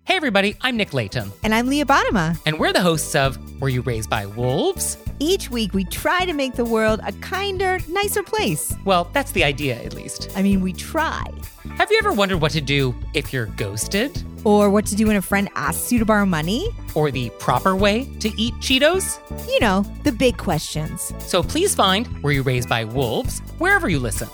Hey everybody, I'm Nick Layton. And I'm Leah Bottima. And we're the hosts of Were You Raised by Wolves? Each week we try to make the world a kinder, nicer place. Well, that's the idea, at least. I mean, we try. Have you ever wondered what to do if you're ghosted? Or what to do when a friend asks you to borrow money? Or the proper way to eat Cheetos? You know, the big questions. So please find Were You Raised by Wolves wherever you listen.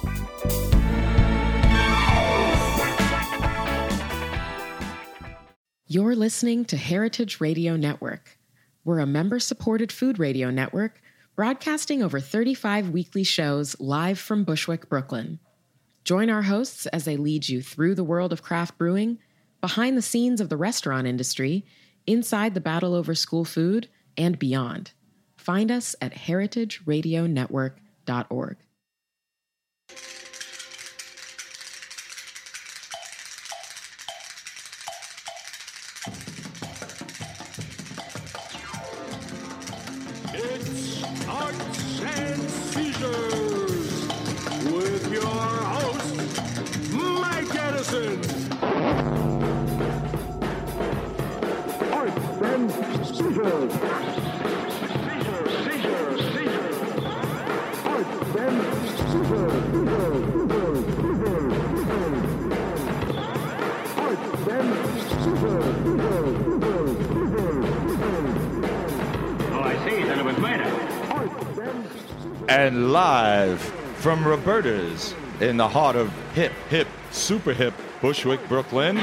You're listening to Heritage Radio Network. We're a member-supported food radio network broadcasting over 35 weekly shows live from Bushwick, Brooklyn. Join our hosts as they lead you through the world of craft brewing, behind the scenes of the restaurant industry, inside the battle over school food, and beyond. Find us at heritageradionetwork.org. It's Arts and Seizures with your host, Mike Edison. Arts and Seizures. Arts and Seizures. Arts and Seizures. Then it was later. And live from Roberta's in the heart of hip, super hip Bushwick, Brooklyn.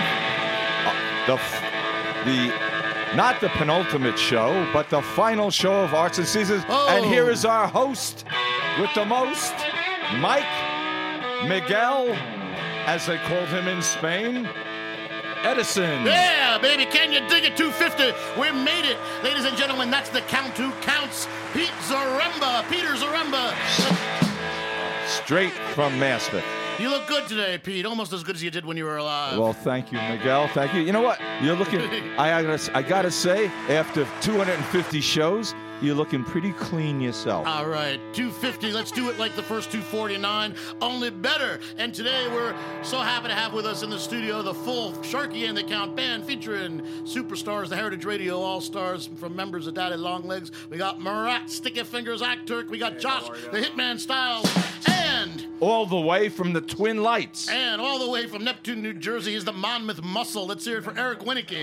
Not the penultimate show, but the final show of Arts and Seasons. Oh. And here is our host with the most, Mike Miguel, as they called him in Spain, Edison. Yeah, baby, can you dig it? 250. We made it. Ladies and gentlemen, that's the count who counts. Peter Zaremba. Straight from Maspeth. You look good today, Pete. Almost as good as you did when you were alive. Well, thank you, Miguel. Thank you. You know what? You're looking, I gotta say, after 250 shows, you're looking pretty clean yourself. All right, 250. Let's do it like the first 249, only better. And today we're so happy to have with us in the studio the full Sharky and the Count band featuring superstars, the Heritage Radio All-Stars from members of Daddy Longlegs. We got Marat, Sticky Fingers, Turk. We got Josh, the Hitman Styles, and all the way from the Twin Lights. And all the way from Neptune, New Jersey is the Monmouth Muscle. Let's hear it for Eric Winnicky.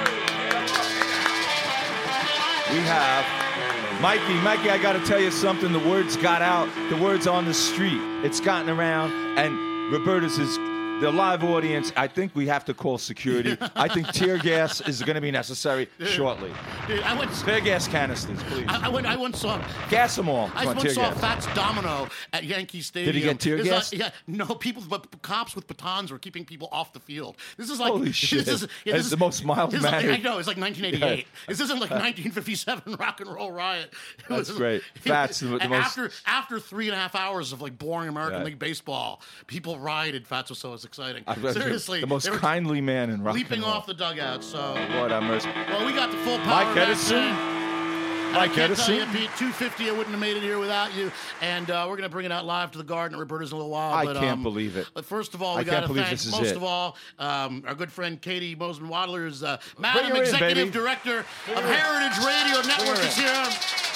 We have Mikey, I got to tell you something. The word's got out. The word's on the street. It's gotten around. And Roberta's is the live audience. I think we have to call security. I think tear gas is going to be necessary shortly. Dude, tear gas canisters, please. I once saw... Gas them all. I once saw Fats Domino at Yankee Stadium. Did he get tear gas? No, cops with batons were keeping people off the field. This is like... Holy shit. This is the most mild-mannered... I know, it's like 1988. Yeah. This isn't like 1957 rock and roll riot. That's great. Fats, the most... After 3.5 hours of like boring American League baseball, people rioted. Fats was so exciting. Seriously. The most kindly man in rock leaping and roll. off the dugout, so... Lord have mercy. Well, we got the full power. Mike Edison. Mike Edison. Tell you, Pete, 250, I wouldn't have made it here without you. And we're going to bring it out live to the Garden at Roberta's in a little while. I can't believe it. But first of all, we got to thank, most of all, our good friend Katie Bozeman-Wadler is Madam Executive Director of Heritage Radio Network is here.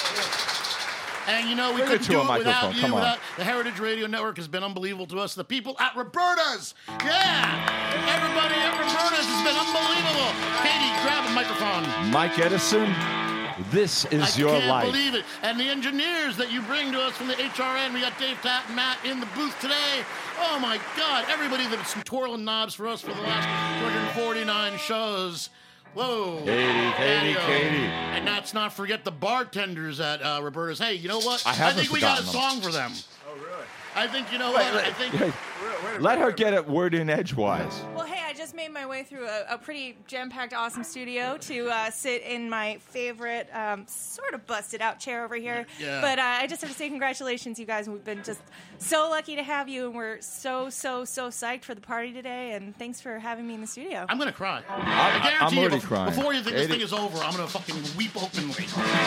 And, you know, we couldn't do it without you. The Heritage Radio Network has been unbelievable to us. The people at Roberta's. Yeah. Everybody at Roberta's has been unbelievable. Katie, grab a microphone. Mike Edison, this is your life. I can't believe it. And the engineers that you bring to us from the HRN. We got Dave, Tat, and Matt in the booth today. Oh, my God. Everybody that's been twirling knobs for us for the last 249 shows. Whoa. Katie. And let's not forget the bartenders at Roberta's. Hey, you know what? I think we got a song for them. Oh, really? I think, you know what? Let her get a word in edgewise. Well, hey, I just made my way through a pretty jam-packed, awesome studio to sit in my favorite, sort of busted-out chair over here. Yeah. But I just have to say congratulations, you guys. We've been just so lucky to have you, and we're so psyched for the party today, and thanks for having me in the studio. I'm going to cry. I'm already crying. Before you think this thing is over, I'm going to fucking weep openly.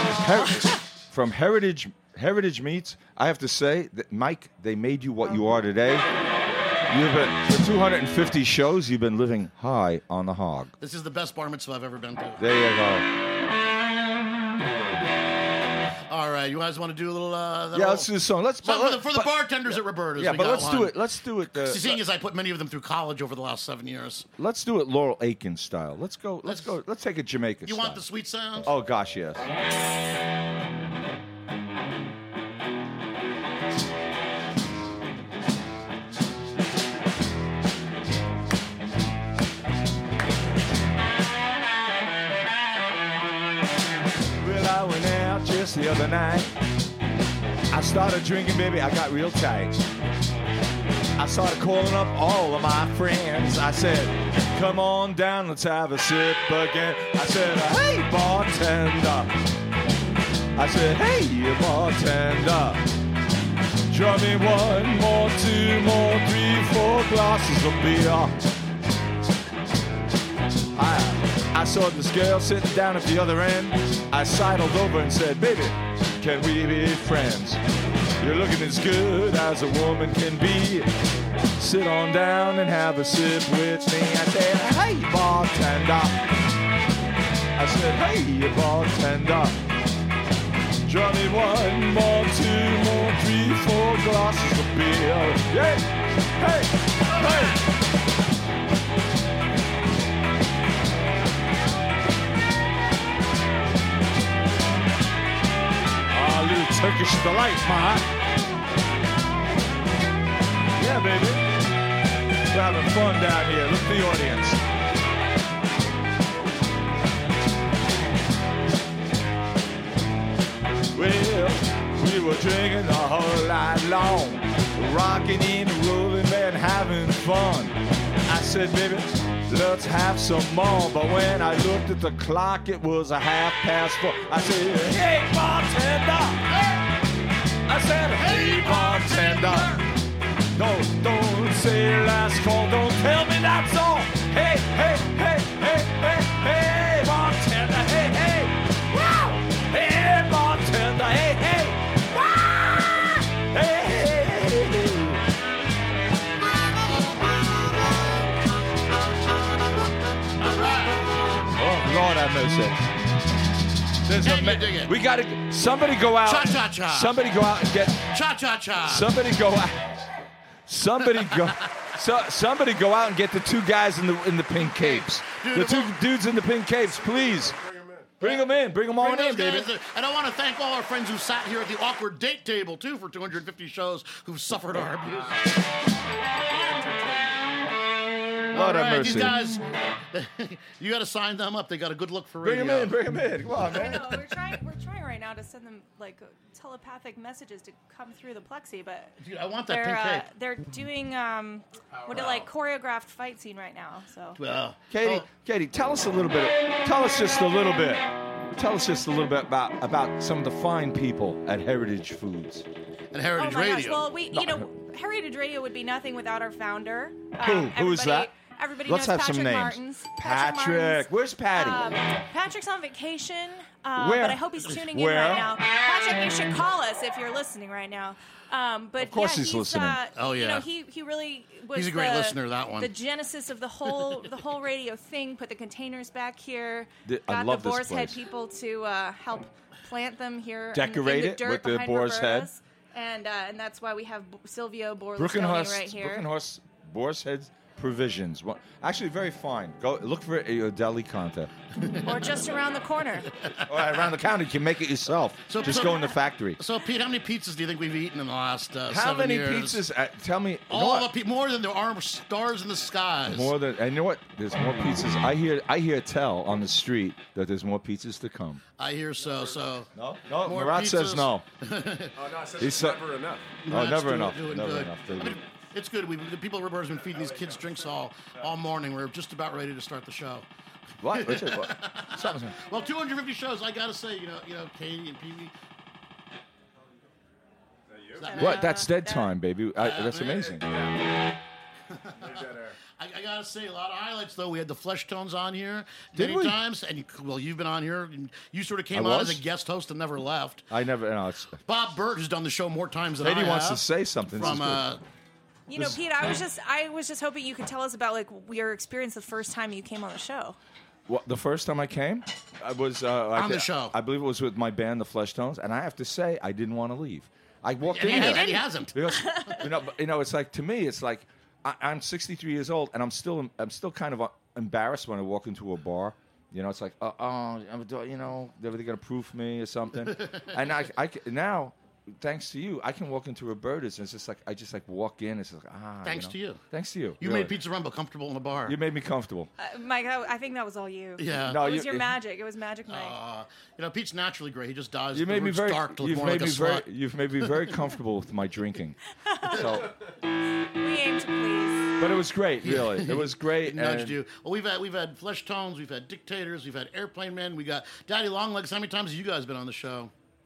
From Heritage Meats, I have to say that, Mike, they made you what you are today. You've been for 250 shows. You've been living high on the hog. This is the best bar mitzvah I've ever been to. There you go. All right, you guys want to do a little? Let's do the song. For the bartenders at Roberta's. Yeah, we but got let's one. do it. Let's do it. Seeing as I put many of them through college over the last 7 years. Let's do it Laurel Aiken style. Let's go. Let's take it Jamaica You style. want the sweet sound? Oh gosh, yes. Well, I went out just the other night. I started drinking, baby. I got real tight. I started calling up all of my friends. I said, come on down, let's have a sip again. I said, hey, bartender. I said, hey, bartender. Draw me 1 more, 2 more, 3, 4 glasses of beer. I saw this girl sitting down at the other end. I sidled over and said, baby, can we be friends? You're looking as good as a woman can be. Sit on down and have a sip with me. I said, hey, bartender. I said, hey, bartender. Draw me 1 more, 2 more, 3, 4 glasses of beer. Yeah, hey, hey. Little Turkish delight, ma. Yeah, baby. We're having fun down here. Look at the audience. Well, we were drinking the whole night long, rocking and rolling and having fun. I said, baby, let's have some more. But when I looked at the clock, it was 4:30. I said, hey, bartender. I said, hey, bartender. No, don't say last call. Don't tell me that's all. Hey, hey, hey, hey, hey, hey, bartender. Hey, hey. Wow. Hey, bartender. Hey, hey. Wow. Hey, hey, hey, hey. Oh, Lord have mercy. We got to. Somebody go out. Cha cha cha. Somebody go out and get. Cha cha cha. Somebody go out. Somebody go. Somebody go out and get the 2 guys in the pink capes. Dude, the 2 dudes in the pink capes, please. Bring them in. Bring them on in, baby. And I want to thank all our friends who sat here at the awkward date table too for 250 shows who've suffered our abuse. Lord have mercy. These guys, you got to sign them up. They got a good look for radio. Bring them in. Come on, I man. know, we're trying right now to send them like telepathic messages to come through the plexi, but Dude, I want that pink cape. They're doing choreographed fight scene right now. So Katie, tell us a little bit. Tell us just a little bit. Tell us just a little bit about some of the fine people at Heritage Foods. And Heritage oh my Radio. gosh, well, Heritage Radio would be nothing without our founder. Who is that? Everybody Let's knows have Patrick some names. Martins. Patrick. Where's Patty? Patrick's on vacation, Where? but I hope he's tuning in Where? right now. Patrick, you should call us if you're listening right now. But Of course yeah, he's listening. Oh, yeah. He really was. He's a great listener, that one. The genesis of the whole radio thing. Put the containers back here. I Got love the this Boar's Head place. people to help plant them here. Decorate in the it dirt with the behind Boar's Head. Roberta's. And that's why we have Silvio Borlastoni Brookenhorst, right here. Brookenhorst, Boar's Head Provisions. Well, actually, very fine. Go look for a deli counter. Or just around the corner. Or around the counter, you can make it yourself. Just go in the factory. So, Pete, how many pizzas do you think we've eaten in the last 7 years? How many pizzas? Tell me. More than there are stars in the skies. More than, and you know what? There's more pizzas. I hear tell on the street that there's more pizzas to come. I hear so. No. More Marat says pizzas. no. It's never enough. Oh, never doing enough. good. Never enough. I mean, it's good. The people at Roberta's been feeding these kids drinks all morning. We're just about ready to start the show. What? Something. Well, 250 shows. I gotta say, you know, Katie and Pee Wee. What? That's dead time, baby. That's amazing. I gotta say, a lot of highlights though. We had the Flesh Tones on here many times, and you've been on here. And you sort of came on as a guest host and never left. I never. No, it's. Bob Burt has done the show more times than I Katie have. wants to say something. From You know, Pete, I was just hoping you could tell us about like your experience the first time you came on the show. Well, the first time I came, I was on the show. I believe it was with my band, the Fleshtones, and I have to say, I didn't want to leave. I walked in there. And he hasn't. Because, it's like, to me, it's like I'm 63 years old, and I'm still kind of embarrassed when I walk into a bar. You know, it's like, they're going to proof me or something. And I now, thanks to you, I can walk into Roberta's, and it's just like, I just like walk in, it's like, Thanks to you. Thanks to you. You really. made Pizza Rumble comfortable in the bar. You made me comfortable. Mike, I think that was all you. Yeah. No, it was your magic. It was magic, Mike. Pete's naturally great. He just dies. You made me very. You've made me very comfortable with my drinking. So. We aim to please. But it was great, really. It was great. It nudged you. Well, we've had Fleshtones, we've had Dictators, we've had Airplane Men, we got Daddy Longlegs. How many times have you guys been on the show?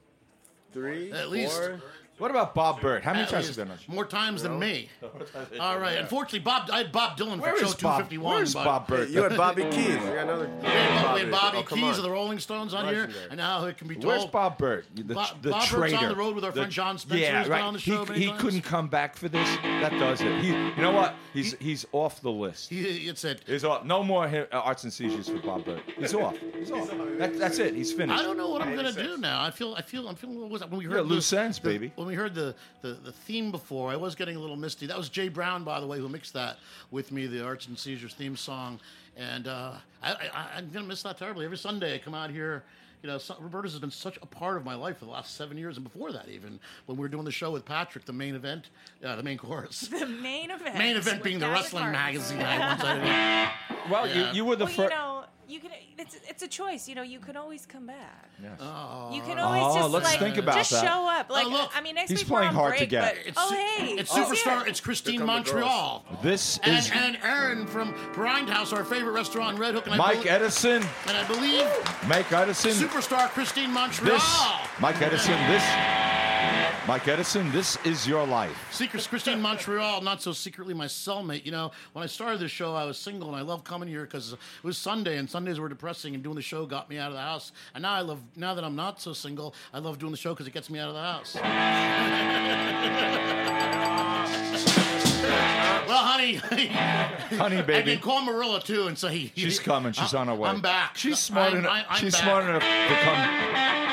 3, At least. 4. What about Bob Burt? How many times have you been on the show? More times than me. All right. Unfortunately, I had Bob Dylan for show 251. Where's Bob Burt? You had Bobby Keys. You got another. We had Bobby Keys of the Rolling Stones on here, and now it can be told. Where's Bob Burt? The Bob traitor. Burt's on the road with our friend John Spencer. Yeah, who's been on the show many He times. couldn't come back for this. That does it. You know what? He's off the list. He's off. No more arts and seizures for Bob Burt. He's off. That's it. He's finished. I don't know what I'm gonna do now. I'm feeling a little. When we heard loose ends, baby. When we heard the theme before, I was getting a little misty. That was Jay Brown, by the way, who mixed that with me, the Arts and Seizures theme song. And I'm gonna miss that terribly. Every Sunday I come out here. You know, Roberta's has been such a part of my life for the last 7 years, and before that, even when we were doing the show with Patrick, the main event, the main chorus. The main event. Main event being the wrestling magazine. Well, you were the first. You can. It's a choice. You know, you can always come back. Yes. You can always just let's think about just that. show up. Like, look, I mean, next he's week playing we're on hard to break, get. but hey, It's Superstar. It's Christine Montreal. This is and Aaron from Grindhouse, our favorite restaurant in Red Hook. And Mike Edison. And I believe Mike Edison. Superstar Christine Montreal. Mike Edison, this is your life. Secret Christine Montreal, not so secretly my cellmate. You know, when I started this show, I was single, and I loved coming here because it was Sunday, and Sundays were depressing, and doing the show got me out of the house. And now now that I'm not so single, I love doing the show because it gets me out of the house. Well, honey, baby. I can call Marilla too and say she's coming. She's on her way. I'm back. She's smart enough. She's smart enough to come.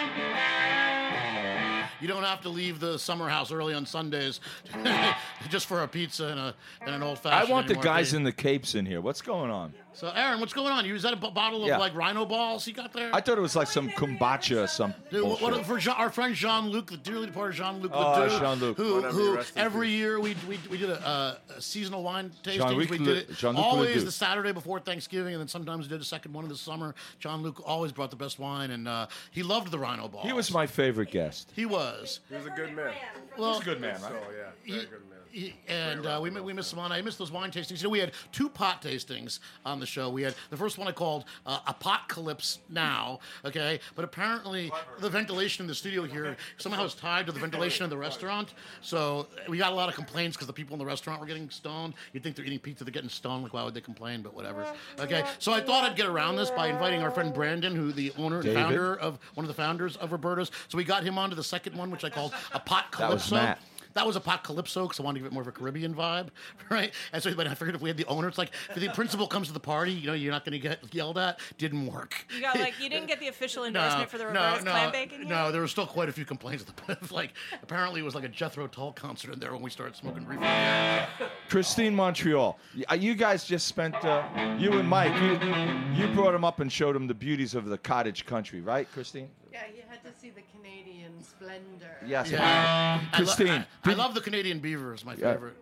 You don't have to leave the summer house early on Sundays just for a pizza and an old fashioned. I want the guys in the capes in here. What's going on? So, Aaron, what's going on? Is that a bottle of like Rhino balls you got there? I thought it was like some kombucha or some. Dude, for our friend Jean-Luc, the dearly departed Jean-Luc Ledoux, Jean-Luc. who every year we did a seasonal wine tasting. We did it always Ledoux. the Saturday before Thanksgiving, and then sometimes we did a second one in the summer. Jean-Luc always brought the best wine, and he loved the Rhino balls. He was my favorite guest. He was. He was a good man. Well, He's a good man, right? So, yeah, very good man. And we missed some on. I missed those wine tastings. You know, we had 2 pot tastings on the show. We had the first one I called Apocalypse Now, okay? But apparently the ventilation in the studio here somehow is tied to the ventilation in the restaurant. So we got a lot of complaints because the people in the restaurant were getting stoned. You'd think they're eating pizza, they're getting stoned. Like, why would they complain? But whatever. Okay, so I thought I'd get around this by inviting our friend Brandon, who the owner and founder of one of the founders of Roberta's. So we got him onto the second one, which I called Apocalypse. That was Matt. That was Apocalypso because I wanted to give it more of a Caribbean vibe, right? And so, but I figured if we had the owner, it's like if the principal comes to the party, you know, you're not going to get yelled at. Didn't work. You didn't get the official endorsement for the Roberta's clam bake in here? No, there were still quite a few complaints. Like, apparently it was like a Jethro Tull concert in there when we started smoking reefer. Christine Montreal. You guys just spent, you and Mike, you brought him up and showed him the beauties of the cottage country, right, Christine? Yeah, you had to see the Canadian splendor. Yes. Yeah. Christine. I love the Canadian beavers, my favorite.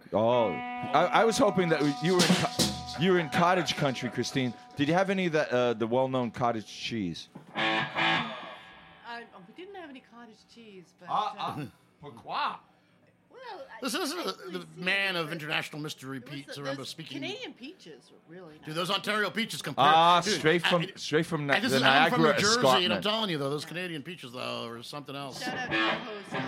I was hoping that you were in cottage country, Christine. Did you have any of the well-known cottage cheese? We didn't have any cottage cheese, but... Pourquoi? Well, This is the man of international mystery, Pete Zaremba speaking. Canadian peaches were really nice. Dude, those Ontario peaches compare. Straight from and the I'm from New Niagara Jersey, escarpment. and I'm telling you, though, those Canadian peaches, though, are something else. Shout out to our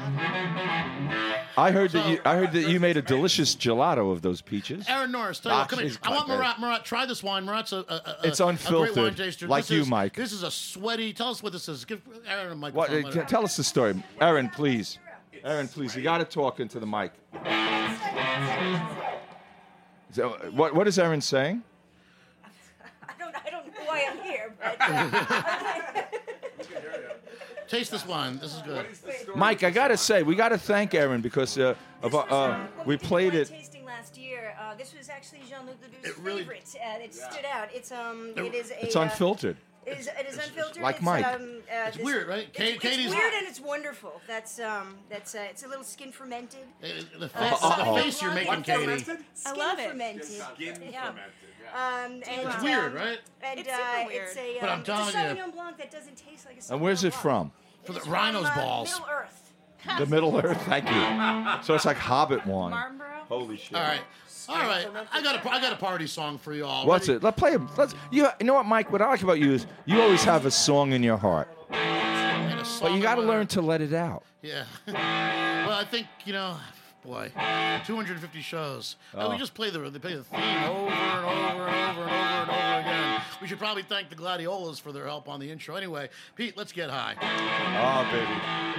host. I heard that you made a delicious gelato of those peaches. Aaron Norris, tell you, come in. I want Murat. Try this wine. Murat's it's a unfiltered, great wine taster. like you, Mike. This is a sweaty. Tell us what this is. Give Aaron a microphone. Tell us the story, Aaron, please. Aaron, please. You got to talk into the mic. So, what is Erin saying? I don't know why I'm here, but Taste this one. This is good. Mike, I gotta say, we gotta thank Erin because we played it. Tasting last year. This was actually Jean-Luc Ledoux' really- favorite. It stood out. It is a. It's unfiltered. It is unfiltered. Like it's, Mike. It's weird, right? It's Katie's weird and it's wonderful. It's a little skin fermented. The face you're making, Katie. Skin love it. fermented. Yeah. And, It's weird, right? And It's super weird. It's a, But I'm it's a telling you. Sauvignon Blanc that doesn't taste like a Sauvignon And where's it Blanc. from? For the It's rhino's from, balls. Middle Earth. The Middle Earth. Thank you. So it's like Hobbit wine. Marlboro? Holy shit! All right. I got a party song for you all. What's Ready? it? Let's play it. You know what, Mike? What I like about you is you always have a song in your heart, And a but song you got to of my- learn to let it out. Yeah. Well, I think boy, 250 shows. Oh. We just play the theme over and over and over and over and over again. We should probably thank the Gladiolas for their help on the intro. Anyway, Pete, let's get high. Oh, baby.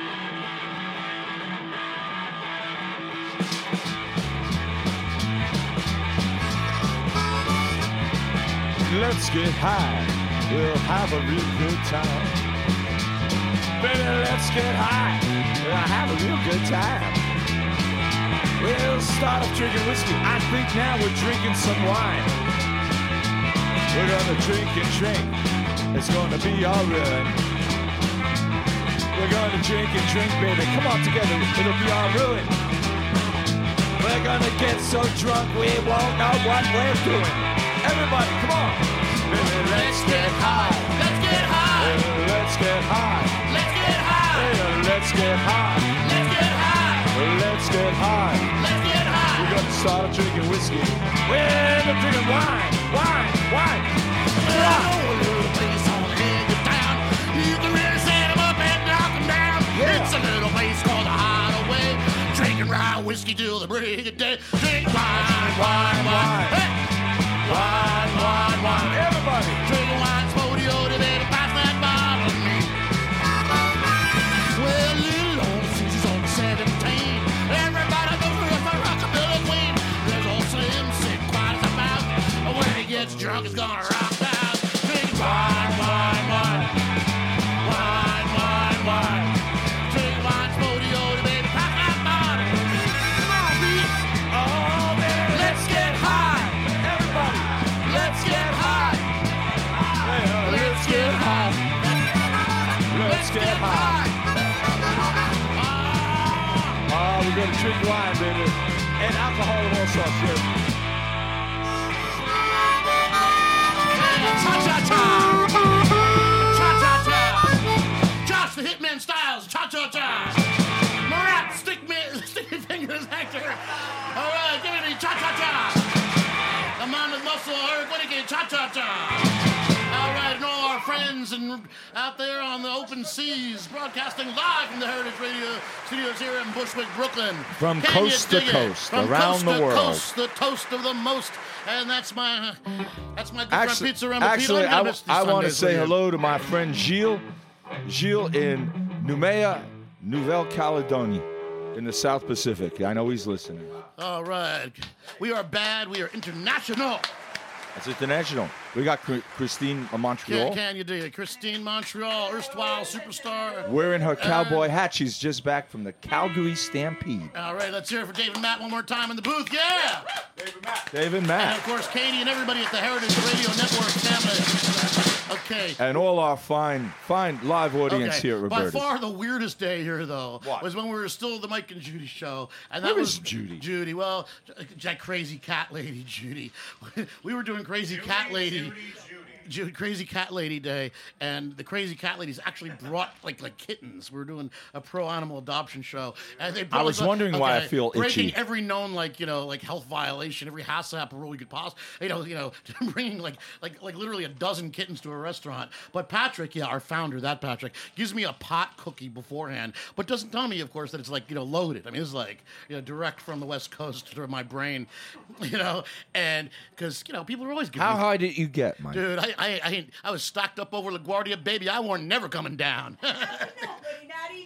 Let's get high. We'll have a real good time. Baby, let's get high. We'll have a real good time. We'll start off drinking whiskey. I think now we're drinking some wine. We're gonna drink and drink. It's gonna be alright. We're gonna drink and drink, baby. Come on together. It'll be our ruin. We're gonna get so drunk we won't know what we're doing. Everybody, come on. Baby, let's get high. Let's get high. Baby, let's get high. Let's get high. Baby, let's get high. Let's get high. Let's get high. Let's get high. We're gonna start drinking whiskey. We're drinking wine. You can really set 'em up and knock 'em down. Yeah. It's a little place called the Hideaway. Drinking rye whiskey till the break of day. Drink wine. Hey! Wine. Everybody. Drinking wine, Spodiote, baby, pass that bottle to me. Well, little old Susie's on 17. Everybody goes for a rockabilly queen. There's old Slim sitting quiet as a mouse. When he gets drunk, he's gonna rock the house. Drink wine. Drink wine, Spodiote, baby, pass that bottle to me. Come on, Pete. Oh, man. Let's get high. Everybody. Let's get high. Let's get high. Let's get high. Oh, we're gonna drink wine, baby. And alcohol of all sorts, yeah. Cha-cha-cha. Cha-cha-cha. Josh the Hitman Styles. Cha-cha-cha. Marat, sticky fingers actor. All right, give it to me. Cha-cha-cha. The man with muscle, Eric Whittaker. Cha-cha-cha. All right, and all our friends and out there on the open seas, broadcasting live from the Heritage Radio Studios here in Bushwick, Brooklyn. From Can coast you to dig it? coast, From around coast the to world. Coast, the toast of the most, and that's my good friend Pizza Rum. Actually, I want to say hello to my friend Gilles. Gilles in Nouméa, Nouvelle-Calédonie, in the South Pacific. I know he's listening. All right, we are bad. We are international. That's international. We got Christine Montreal. Can you dig it? Christine Montreal, erstwhile superstar. Wearing her cowboy hat. She's just back from the Calgary Stampede. All right, let's hear it for David Matt one more time in the booth. Yeah. David And Matt. of course, Katie and everybody at the Heritage Radio Network family. Okay. And all our fine live audience here at By Roberta's. far the weirdest day here, though, What? was when we were still the Mike and Judy show. And Where that is was Judy? Judy, well, that crazy cat lady, Judy. We were doing Crazy Cat Lady. Crazy Cat Lady Day, and the Crazy Cat Ladies actually brought like kittens. We were doing a pro animal adoption show, and they brought, I was wondering why I feel breaking itchy. every known like health violation, every HACCP rule we could possibly bringing like literally a dozen kittens to a restaurant. But Patrick, our founder, Patrick, gives me a pot cookie beforehand, but doesn't tell me, of course, that it's loaded. I mean, it's direct from the West Coast to my brain, and because people are always giving How me, high did you get, Mike? dude. I was stacked up over LaGuardia, baby. I weren't never coming down. Nobody, not even you.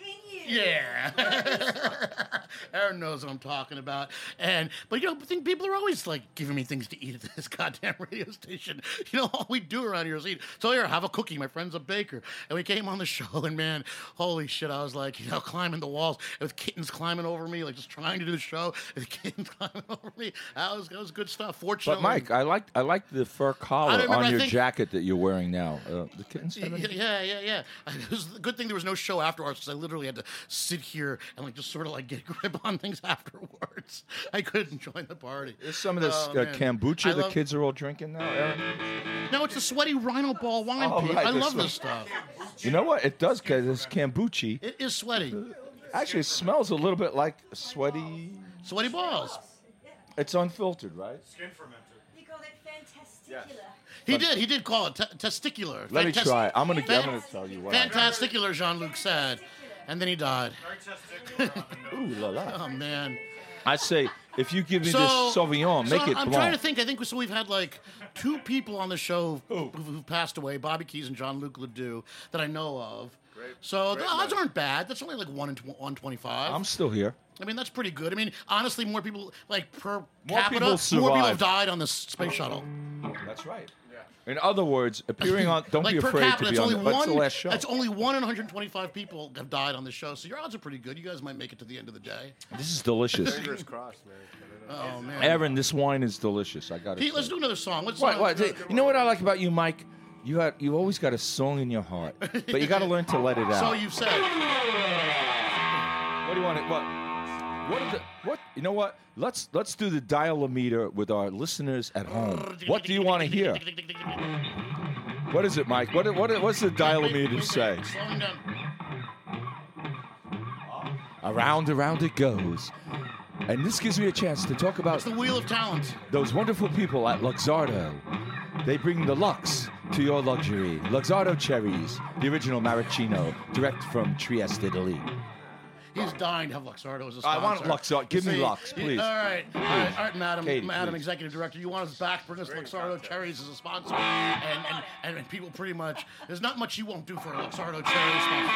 Yeah. Aaron knows what I'm talking about. But I think people are always like giving me things to eat at this goddamn radio station. All we do around here is eat. So here, have a cookie. My friend's a baker. And we came on the show, and man, holy shit, I was like, climbing the walls with kittens climbing over me, like just trying to do the show with kittens climbing over me. That was good stuff. Fortunately. But Mike, I like the fur collar on your jacket that you're wearing now. The kittens. Yeah. It was a good thing there was no show afterwards, because I literally had to sit here and just sort of get a grip on things afterwards. I couldn't join the party. There's some of this kombucha the kids are all drinking now, Aaron. No, it's the sweaty Rhino Ball wine, Pete. Right, I love this stuff. You know what? It does, because it's kombucha. It is sweaty. Actually, it smells a little bit like sweaty balls. It's unfiltered, right? Skin fermented. They call it fantasticular. He did call it testicular. Let me try. I'm gonna tell you what. Fantasticular, Jean-Luc said, and then he died. Ooh la la. Oh man. I say, if you give me this Sauvignon, make it I'm blanc. trying to think. I think we've had two people on the show who've passed away, Bobby Keys and Jean-Luc Ledoux, that I know of. So the odds aren't bad. That's only 1 in 125. I'm still here. I mean, that's pretty good. I mean, honestly, more people, per More capita, people more people have died on the space shuttle. That's right. In other words, appearing on, don't be per afraid capita, to be on that's the last show. That's only 1 in 125 people have died on the show, so your odds are pretty good. You guys might make it to the end of the day. This is delicious. Fingers crossed, man. Oh, man. Aaron, this wine is delicious. I got it. Pete, let's do another song. What song? What? You know what I like about you, Mike? You always got a song in your heart, but you got to learn to let it out. So you've said. What do you want? What? You know what? Let's do the dial-o-meter with our listeners at home. What do you want to hear? What is it, Mike? What's the dial-o-meter say? Slowing down. Around it goes. And this gives me a chance to talk about It's the Wheel of Talent. Those wonderful people at Luxardo. They bring the Lux to your luxury. Luxardo cherries, the original maraschino, direct from Trieste, Italy. He's dying to have Luxardo as a sponsor. I want Luxardo. Give me Lux, please. All right, Madam, Katie, Madam please. Executive Director, you want us back? Bring us Luxardo cherries as a sponsor, and people pretty much. There's not much you won't do for a Luxardo cherry sponsor.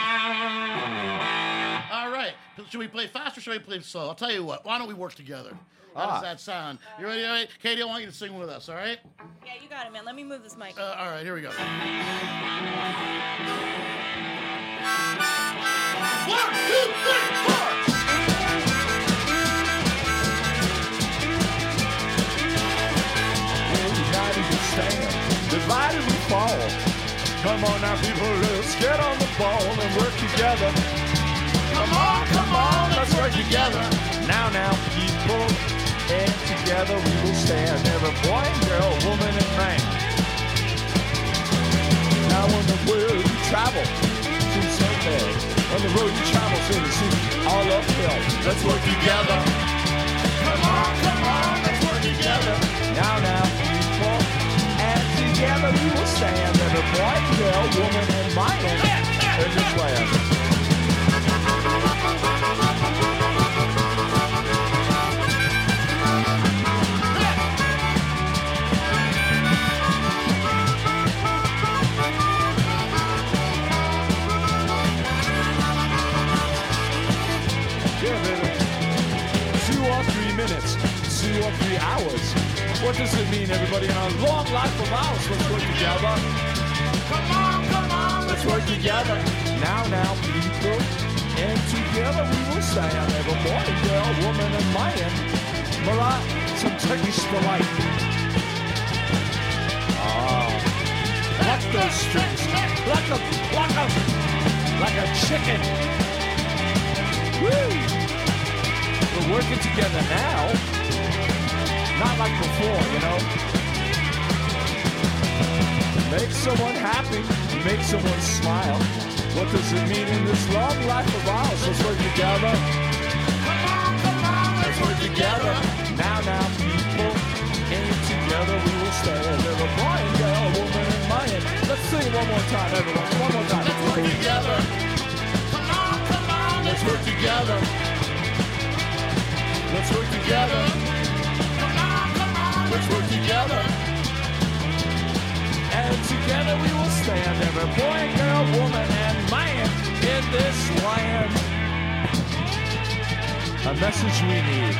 All right, should we play fast or should we play slow? I'll tell you what. Why don't we work together? How does that sound? You ready? All right, Katie, I want you to sing with us. All right? Yeah, you got it, man. Let me move this mic. All right, here we go. 1, 2, 3, 4. Divided we fall. Come on now, people, let's get on the ball and work together. Come on, let's work together. Now, people, and together we will stand. Every boy and girl, woman and man. Now on the world we travel to Sunday. On the road you travel to the sea, all uphill. Let's work together. Come on, let's work together. Now, people. Together we will stand, every boy, girl, woman, and man in this land. Yeah, baby. 2 or 3 minutes, 2 or 3 hours. What does it mean, everybody? In our long life of ours, let's work together. Come on, let's work together. Now, people, and together we will stand. Every boy, girl, woman, and man. Marat, some Turkish delight. Pluck those strings, like a chicken. Woo! We're working together now. Not like before, you know. Make someone happy, make someone smile. What does it mean in this long life of ours? Let's work together. Come on, let's work together. Now, people, and together we will stand. Every boy and girl, woman and man. Let's sing it one more time, everyone. One more time. Let's work together. Come on, let's work together. Let's work together. Let's work together. And together we will stand. Every boy, girl, woman, and man in this land. A message we need.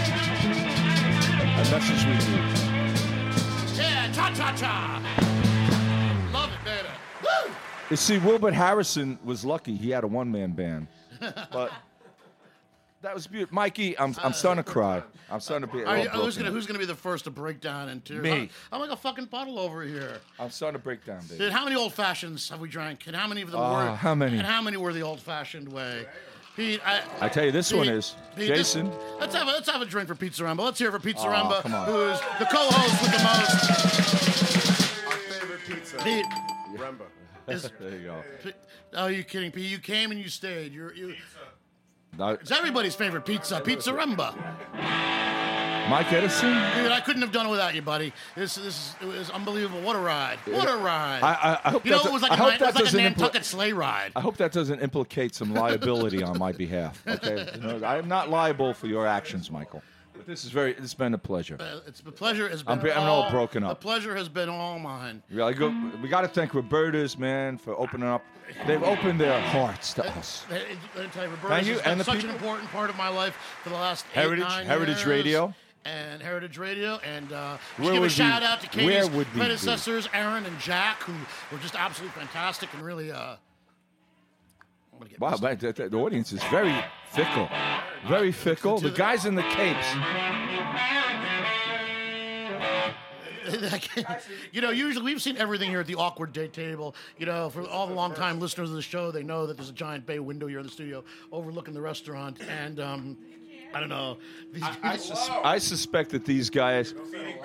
A message we need. Yeah, cha-cha-cha. Love it, baby. Woo! You see, Wilbert Harrison was lucky. He had a one-man band. But that was beautiful. Mikey, I'm starting to cry. I'm starting to be Who's gonna be the first to break down in tears? Me. I'm like a fucking puddle over here. I'm starting to break down, baby. Dude, how many old fashions have we drank? And how many of them Oh, were? how many? And how many were the old-fashioned way? Pete, I tell you, this one is Pete, Jason. Let's have a drink for Pizza Rumba. Let's hear it for Pizza Oh, Rumba, come on. who is the co-host with the most. Our favorite pizza. Pete, Remember. There you go. oh, you kidding, Pete? You came and you stayed. No, It's everybody's favorite pizza, Pizza Rumba. Mike Edison. Dude, I couldn't have done it without you, buddy. It was unbelievable. What a ride! What a ride! I hope you know, that it was I like hope a that doesn't Nantucket sleigh ride. I hope that doesn't implicate some liability on my behalf. Okay, I am not liable for your actions, Michael. But this has been a pleasure. The pleasure has been I'm all broken up. The pleasure has been all mine. We got to thank Roberta's, man, for opening up. They've opened their hearts to us. Let me tell you, Roberta's Thank you, has been and the such people. an important part of my life for the last Heritage 9 years. Radio. And Heritage Radio, and Where give a would shout we- out to where Katie's would we be? predecessors, Aaron and Jack, who were just absolutely fantastic and really. I'm gonna get Wow, pissed. man, the audience is very fickle. Very fickle. The guys in the capes. You know, usually we've seen everything here at the Awkward Date Table. You know, for all the long-time listeners of the show, they know that there's a giant bay window here in the studio overlooking the restaurant. And I don't know. I suspect that these guys.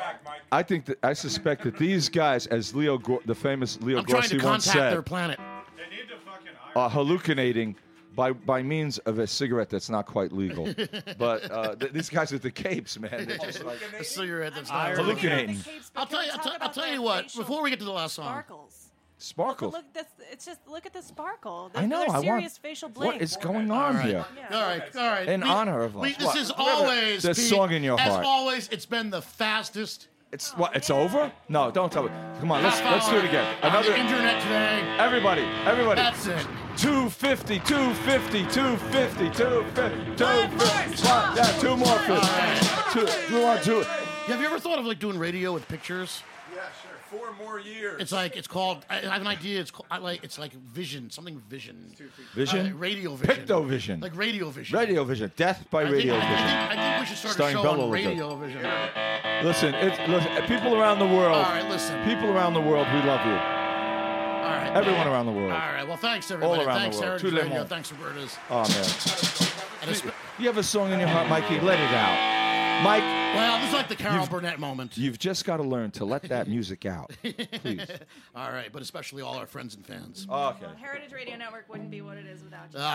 I suspect that these guys, as the famous Leo I'm trying Grossi to once contact said, their planet. are hallucinating by means of a cigarette that's not quite legal. But these guys with the capes, man, they're just like A cigarette that's not hallucinating. I'll tell you what. Before we get to the last song, Sparkles. Sparkle. Look at the sparkle. I know. They're I want. serious facial bling. What is going on here? All right. In honor of us. This What? is always There's Pete, song in your as heart. always, it's been the fastest. It's what? It's over? No, don't tell me. Come on, let's do it again. On Another. the internet today. Everybody. That's it. 250, 250, 250, 250, 250. Yeah, two more 50. We want to. Have you ever thought of like doing radio with pictures? Yeah, sure. 4 more years. It's called. I have an idea. It's like vision. Something vision. Vision? Radio vision. Pictovision. Like radio vision. Radio Vision. Death by I think- Radio I think- Vision. I think we should start Starring a show Bela on Lugosi. radio vision. Listen, people around the world. All right, listen. People around the world, we love you. All right. Everyone around the world. All right. Well, thanks everybody. All around Thanks the world. Heritage Tous les Radio. mondes. Thanks Roberta's. Oh man. And it's- You have a song in your heart, Mikey? Let it out. Mike. Well, this is like the Carol Burnett moment. You've just got to learn to let that music out. Please. All right, but especially all our friends and fans. Oh, okay. Heritage Radio Network wouldn't be what it is without you.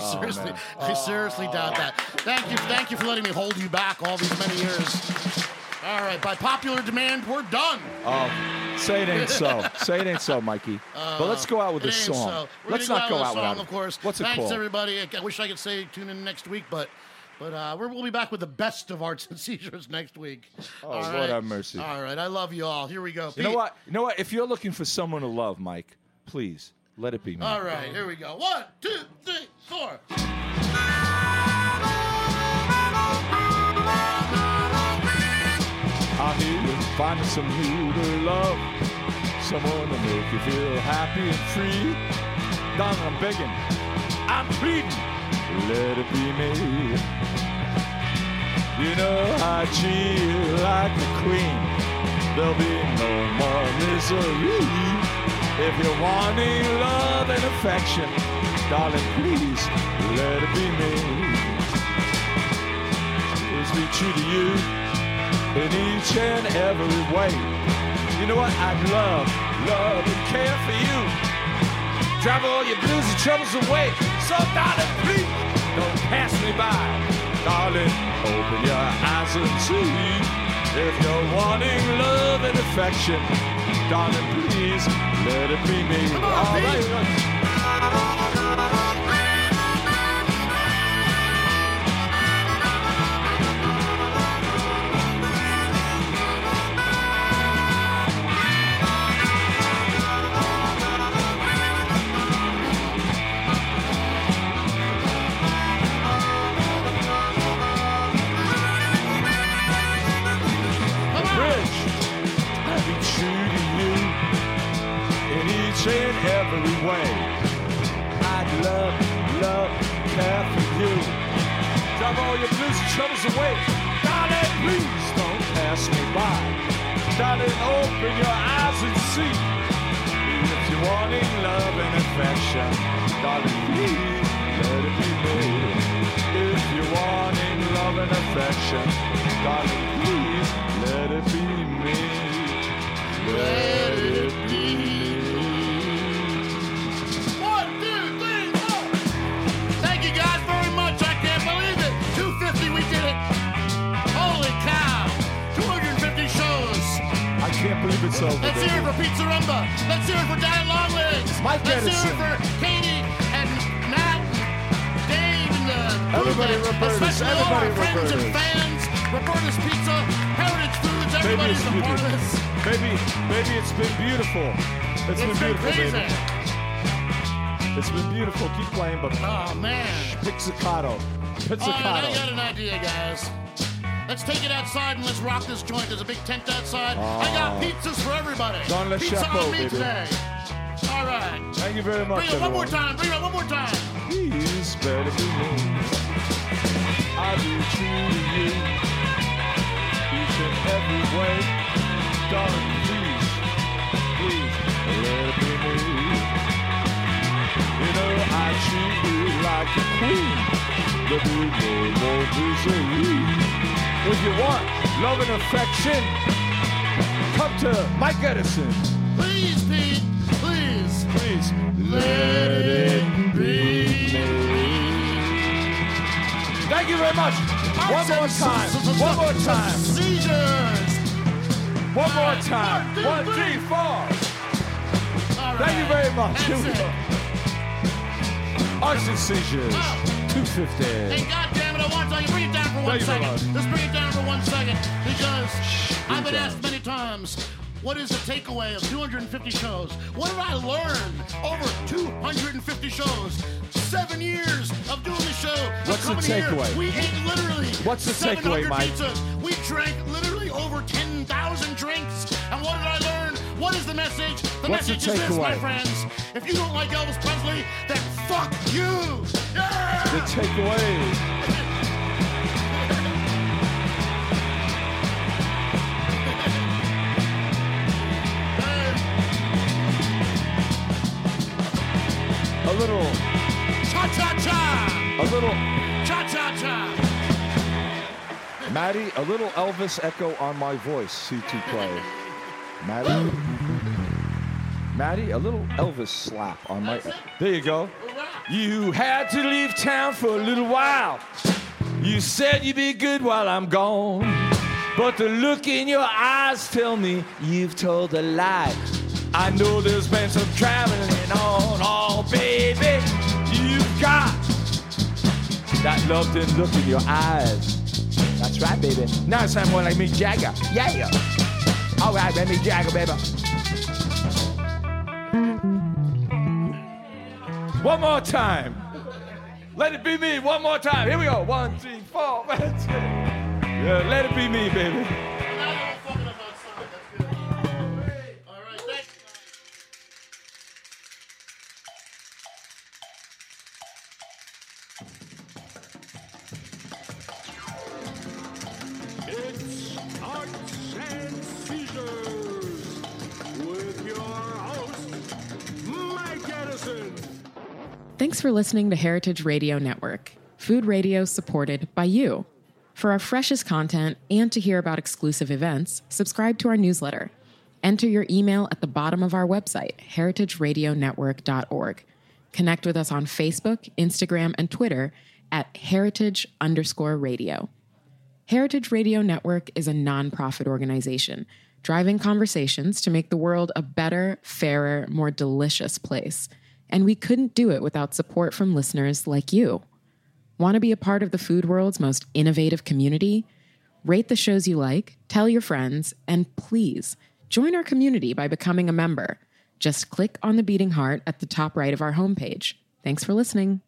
I seriously doubt that. Thank you for letting me hold you back all these many years. All right, by popular demand, we're done. Oh, say it ain't so. Say it ain't so, Mikey. But let's go out with It a ain't song. so. We're Let's gonna not go out with a without song, it. of course. What's it Thanks called? everybody. I wish I could say tune in next week, but we'll be back with the best of Arts and Seizures next week. Oh, All Lord right? have mercy. All right, I love you all. Here we go. You know Pete. what? You know what? If you're looking for someone to love, Mike, please let it be me. All right, here we go. 1, 2, 3, 4. Out here finding some new to love, someone to make you feel happy and free. Darling, I'm begging, I'm pleading, let it be me. You know I treat you like a queen, there'll be no more misery. If you're wanting love and affection, darling, please let it be me. Let's be true to you in each and every way. You know what? I'd love and care for you. Drive all your blues and troubles away. So darling, please don't pass me by. Darling, open your eyes and see. If you're wanting love and affection, darling, please let it be me. Come on, All Pete. right. every way. I'd love, care for you. Drive all your blues and troubles away. Darling, please don't pass me by. Darling, open your eyes and see. If you're wanting love and affection, darling, please let it be me. If you're wanting love and affection, darling, please let it be me. Let it be me. 1, 2, 3, 4. Thank you guys very much. I can't believe it. 250, we did it. Holy cow. 250 shows. I can't believe it's over. Let's hear it for Pizza Rumba. Let's hear it for Dad Longlegs. Mike Let's Edison. hear it for Katie and Matt, Dave, and Everybody, Booth, Robertus. especially all Everybody, our friends and Robertus. fans. Robertus Pizza, Heritage Foods, everybody's a part of this. Baby, it's been beautiful. It's been beautiful, crazy. baby. It's been beautiful. Keep playing, but Oh, man. pizzicato. All right, I got an idea, guys. Let's take it outside and let's rock this joint. There's a big tent outside. I got pizzas for everybody. Don Le Pizza Chapeau, on me baby. today. All right. Thank you very much, Bring it one more everyone. time. Bring it one more time. Please better be me. I'll be true to you. Each and every way. Darling, please let it be me. You know I treat you like a queen. The blue won't disagree. If you want love and affection, come to Mike Edison. Please, Pete. Please. Please Let it be Thank you very much. One more time. One more time. Seizures. One more time. 1, 3, 4. All right. Thank you very much. That's Here we it. go. Arts and seizures. 250. Hey, goddamn it! I want to tell you, bring it down for 1 Thank you very second. much. Just bring it down for 1 second, because I've been down. asked many times, what is the takeaway of 250 shows? What did I learn over 250 shows? 7 years of doing the show. What's the Coming here, takeaway? we ate literally What's the 700 takeaway, Mike? pizzas. We drank literally over 10,000 drinks. And what did I learn? What is the message? The What's the message is this, my takeaway? friends. If you don't like Elvis Presley, then fuck you. Yeah! The takeaway. A little, Cha-cha-cha! a little, Cha-cha-cha! Maddie, a little Elvis echo on my voice, C2 play. Maddie? Maddie, a little Elvis slap on my... There you go. You had to leave town for a little while. You said you'd be good while I'm gone. But the look in your eyes tell me you've told a lie. I know there's been some traveling on. Oh, baby, you've got that loved and look in your eyes. That's right, baby. Now it's time more like Mick Jagger. Yeah. All right, man, Mick Jagger, baby. One more time. Let it be me. One more time. Here we go. 1, 3, 4. Yeah, let it be me, baby. It's Arts and Seizures with your host, Mike Edison. Thanks for listening to Heritage Radio Network, food radio supported by you. For our freshest content and to hear about exclusive events, subscribe to our newsletter. Enter your email at the bottom of our website, heritageradionetwork.org. Connect with us on Facebook, Instagram, and Twitter at heritage_radio. Heritage Radio Network is a nonprofit organization driving conversations to make the world a better, fairer, more delicious place. And we couldn't do it without support from listeners like you. Want to be a part of the food world's most innovative community? Rate the shows you like, tell your friends, and please join our community by becoming a member. Just click on the beating heart at the top right of our homepage. Thanks for listening.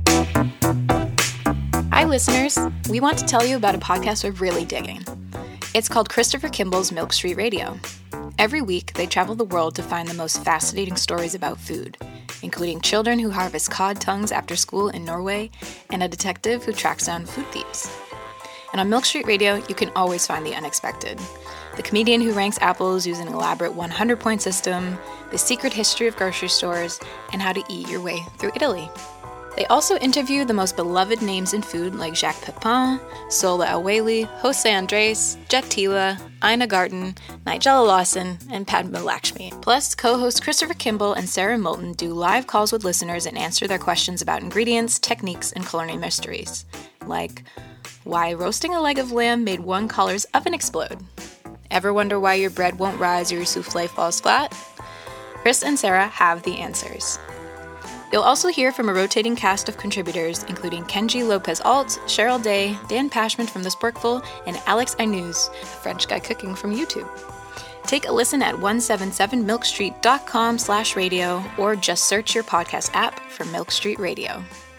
Hi, listeners. We want to tell you about a podcast we're really digging. It's called Christopher Kimball's Milk Street Radio. Every week, they travel the world to find the most fascinating stories about food, including children who harvest cod tongues after school in Norway and a detective who tracks down food thieves. And on Milk Street Radio, you can always find the unexpected. The comedian who ranks apples using an elaborate 100-point system, the secret history of grocery stores, and how to eat your way through Italy. They also interview the most beloved names in food like Jacques Pepin, Sola El-Waylly, Jose Andres, Jet Tila, Ina Garten, Nigella Lawson, and Padma Lakshmi. Plus, co-hosts Christopher Kimball and Sarah Moulton do live calls with listeners and answer their questions about ingredients, techniques, and culinary mysteries. Like, why roasting a leg of lamb made one collar's oven explode? Ever wonder why your bread won't rise or your souffle falls flat? Chris and Sarah have the answers. You'll also hear from a rotating cast of contributors, including Kenji Lopez-Alt, Cheryl Day, Dan Pashman from The Sporkful, and Alex Ainuz, a French guy cooking from YouTube. Take a listen at 177milkstreet.com/radio or just search your podcast app for Milk Street Radio.